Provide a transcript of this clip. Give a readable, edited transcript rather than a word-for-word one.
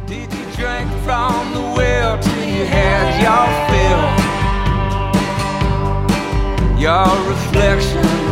Did you drink from the well till you had your fill? Your reflection